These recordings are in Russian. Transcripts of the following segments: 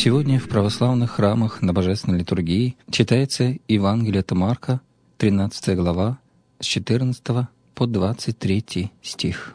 Сегодня в православных храмах на Божественной литургии читается Евангелие от Марка, 13 глава, с 14 по 23 стих.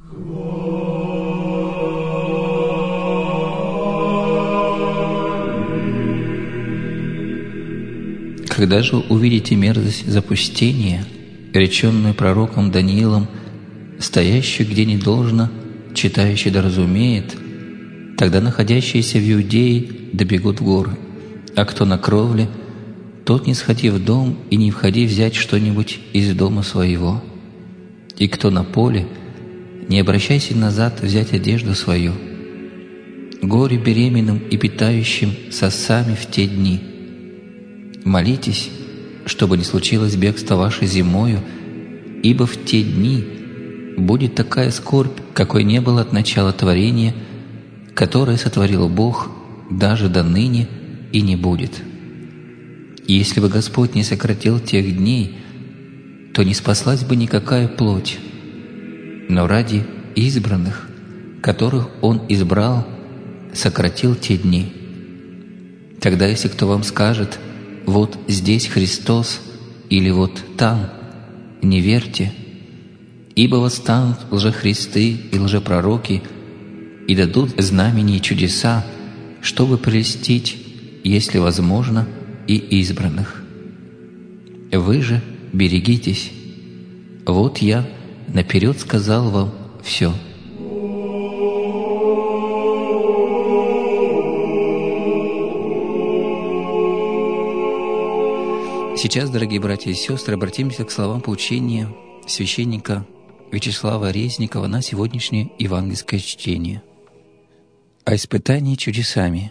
«Когда же увидите мерзость запустения, реченную пророком Даниилом, стоящую где не должно, читающий да разумеет, тогда находящиеся в Иудее добегут в горы, а кто на кровле, тот не сходи в дом и не входи взять что-нибудь из дома своего. И кто на поле, не обращайся назад взять одежду свою. Горе беременным и питающим сосами в те дни. Молитесь, чтобы не случилось бегство ваше зимою, ибо в те дни будет такая скорбь, какой не было от начала творения, которое сотворил Бог даже до ныне и не будет. И если бы Господь не сократил тех дней, то не спаслась бы никакая плоть. Но ради избранных, которых Он избрал, сократил те дни. Тогда, если кто вам скажет: «Вот здесь Христос» или «Вот там», не верьте, ибо восстанут лжехристы и лжепророки и дадут знамения и чудеса, чтобы прельстить, если возможно, и избранных. Вы же берегитесь. Вот я наперед сказал вам все». Сейчас, дорогие братья и сестры, обратимся к словам поучения священника Вячеслава Резникова на сегодняшнее евангельское чтение. О испытании чудесами.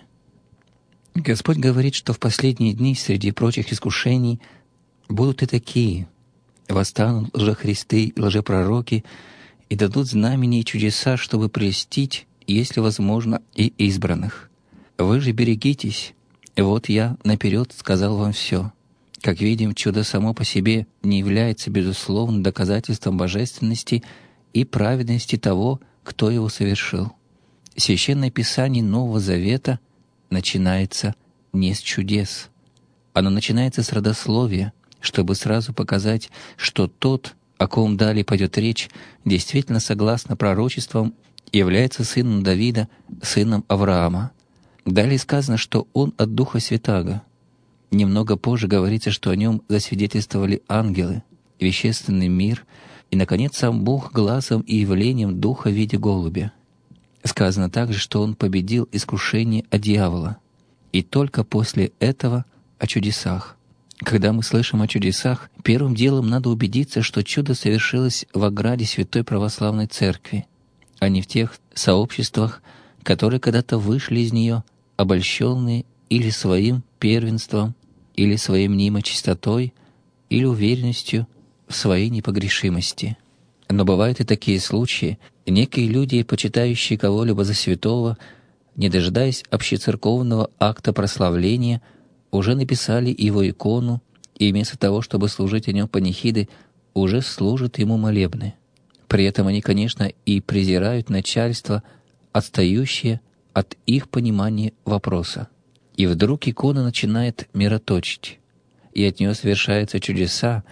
Господь говорит, что в последние дни среди прочих искушений будут и такие: восстанут лжехристы и лжепророки и дадут знамения и чудеса, чтобы прельстить, если возможно, и избранных. Вы же берегитесь, вот я наперед сказал вам все. Как видим, чудо само по себе не является безусловным доказательством божественности и праведности того, кто его совершил. Священное Писание Нового Завета начинается не с чудес. Оно начинается с родословия, чтобы сразу показать, что тот, о ком далее пойдет речь, действительно, согласно пророчествам, является сыном Давида, сыном Авраама. Далее сказано, что он от Духа Святаго. Немного позже говорится, что о нем засвидетельствовали ангелы, вещественный мир и, наконец, сам Бог глазом и явлением Духа в виде голубя. Сказано также, что он победил искушение от дьявола. И только после этого о чудесах. Когда мы слышим о чудесах, первым делом надо убедиться, что чудо совершилось в ограде Святой Православной Церкви, а не в тех сообществах, которые когда-то вышли из нее, обольщенные или своим первенством, или своей мнимой чистотой, или уверенностью в своей непогрешимости. Но бывают и такие случаи: некие люди, почитающие кого-либо за святого, не дожидаясь общецерковного акта прославления, уже написали его икону, и вместо того, чтобы служить о нем панихиды, уже служат ему молебны. При этом они, конечно, и презирают начальство, отстающее от их понимания вопроса. И вдруг икона начинает мироточить, и от нее совершаются чудеса.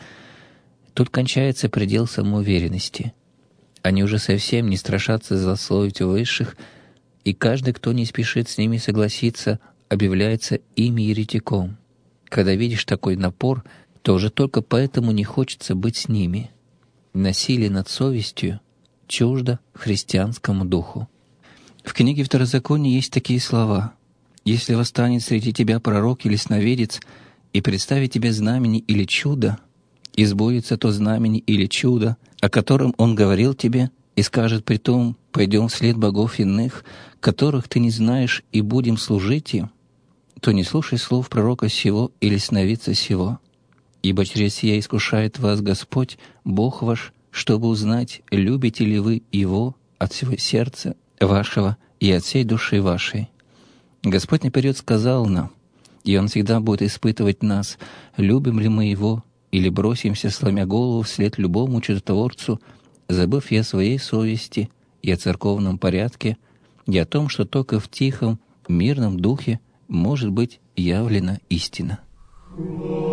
Тут кончается предел самоуверенности. Они уже совсем не страшатся злословить высших, и каждый, кто не спешит с ними согласиться, объявляется ими еретиком. Когда видишь такой напор, то уже только поэтому не хочется быть с ними. Насилие над совестью чуждо христианскому духу. В книге Второзакония есть такие слова: «Если восстанет среди тебя пророк или сновидец и представит тебе знамение или чудо, и сбудется то знамение или чудо, о котором он говорил тебе, и скажет притом: пойдем вслед богов иных, которых ты не знаешь, и будем служить им, то не слушай слов пророка сего или сновидца сего. Ибо через сия искушает вас Господь, Бог ваш, чтобы узнать, любите ли вы Его от всего сердца вашего и от всей души вашей». Господь наперед сказал нам, и Он всегда будет испытывать нас, любим ли мы Его, или бросимся, сломя голову, вслед любому чудотворцу, забыв и о своей совести, и о церковном порядке, и о том, что только в тихом, мирном духе может быть явлена истина.